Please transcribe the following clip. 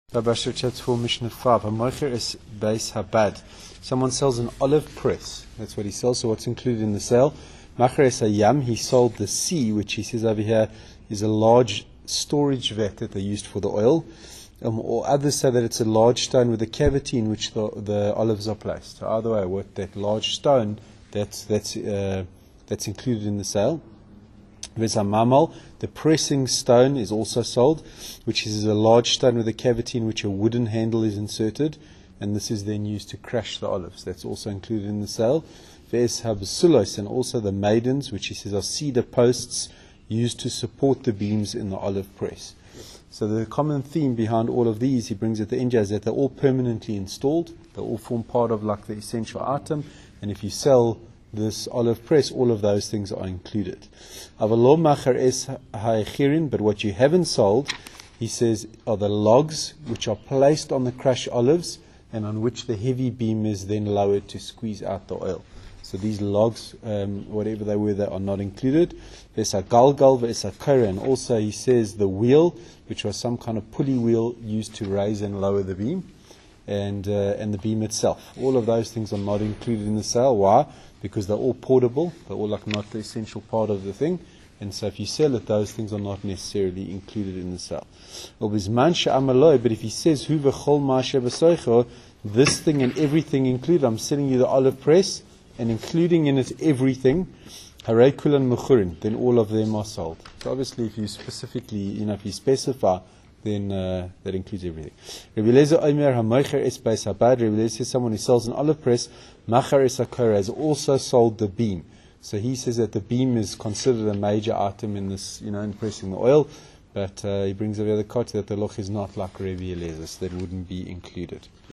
Babashir chapter 4, Mishnah 5. Hamocher is Beis Habad. Someone sells an olive press. That's what he sells. So what's included in the sale? Macher es hayam. He sold the sea, which he says over here is a large storage vat that they used for the oil. Or others say that it's a large stone with a cavity in which the olives are placed. So either way, with that large stone, that's included in the sale. The pressing stone is also sold, which is a large stone with a cavity in which a wooden handle is inserted, and this is then used to crush the olives. That's also included in the sale. And also the maidens, which he says are cedar posts used to support the beams in the olive press. So the common theme behind all of these, he brings at the end, is that they're all permanently installed. They all form part of like the essential item, and if you sell this olive press, all of those things are included. But what you haven't sold, he says, are the logs which are placed on the crushed olives and on which the heavy beam is then lowered to squeeze out the oil. So these logs, whatever they were, they are not included. There's a galgal, there's a kora, and also he says the wheel, which was some kind of pulley wheel used to raise and lower the beam, and the beam itself. All of those things are not included in the sale. Why? Because they're all portable. They're all like not the essential part of the thing. And so if you sell it, those things are not necessarily included in the sale. But if he says, this thing and everything included, I'm selling you the olive press and including in it everything, then all of them are sold. So obviously if you specifically, if you specify, then that includes everything. Rabbi Eliezer Omer hamocher es beis habad. Rabbi Eliezer says someone who sells an olive press, macher es hakora, has also sold the beam. So he says that the beam is considered a major item in this, in pressing the oil. But he brings over the other kata that the loch is not like Rabbi Eliezer, so that wouldn't be included.